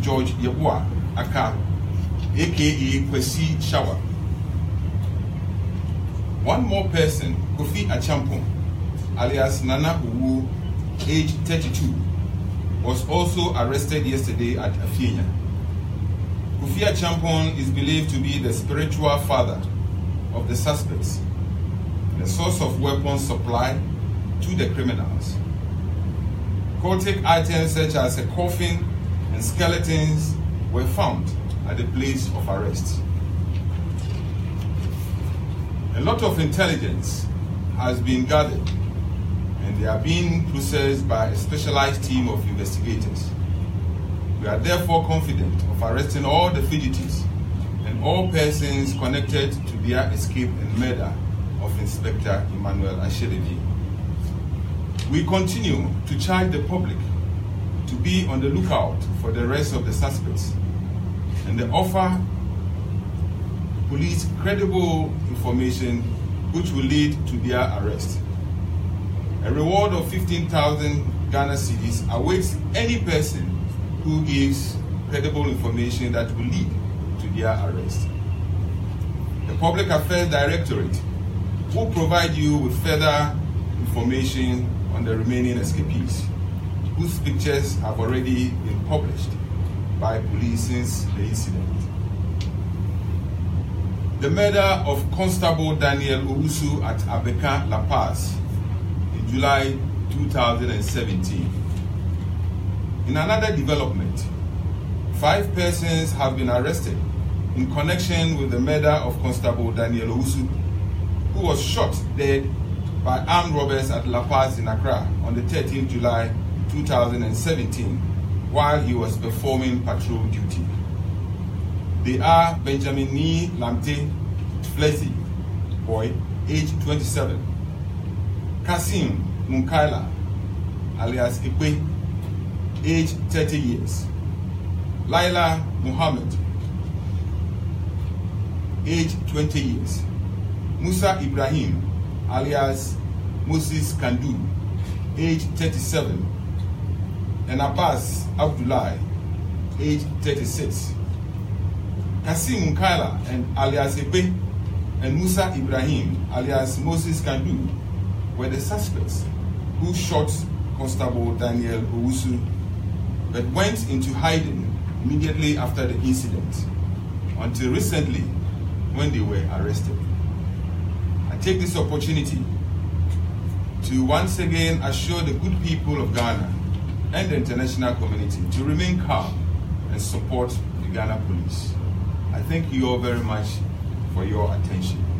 George Yeboah Aka, aka Kwesi Shawa. One more person, Kofi Achampong, alias Nana Uwu, age 32, was also arrested yesterday at Afienya. Kofi Achampong is believed to be the spiritual father of the suspects, the source of weapons supply to the criminals. Cultic items such as a coffin and skeletons were found at the place of arrest. A lot of intelligence has been gathered, and they are being processed by a specialized team of investigators. We are therefore confident of arresting all the fugitives and all persons connected to their escape and murder of Inspector Emmanuel Ashelebi. We continue to charge the public to be on the lookout for the rest of the suspects and to offer police credible information which will lead to their arrest. A reward of 15,000 Ghana cedis awaits any person who gives credible information that will lead to their arrest. The Public Affairs Directorate will provide you with further information on the remaining escapees, whose pictures have already been published by police since the incident. The murder of Constable Daniel Owusu at Abeka, La Paz in July 2017. In another development, 5 persons have been arrested in connection with the murder of Constable Daniel Owusu, who was shot dead by armed robbers at La Paz in Accra on the 13th July 2017 while he was performing patrol duty. They are Benjamin Ni Lamte Flezi, boy, age 27, Kasim Munkaila, alias Ikwe, age 30 years, Laila Muhammad, age 20 years, Musa Ibrahim, alias Moses Kandu, age 37, and Abbas Abdullah, age 36. Kasim Munkaila and alias Ebe and Musa Ibrahim, alias Moses Kandu, were the suspects who shot Constable Daniel Owusu but went into hiding immediately after the incident until recently when they were arrested. I take this opportunity to once again assure the good people of Ghana and the international community to remain calm and support the Ghana police. I thank you all very much for your attention.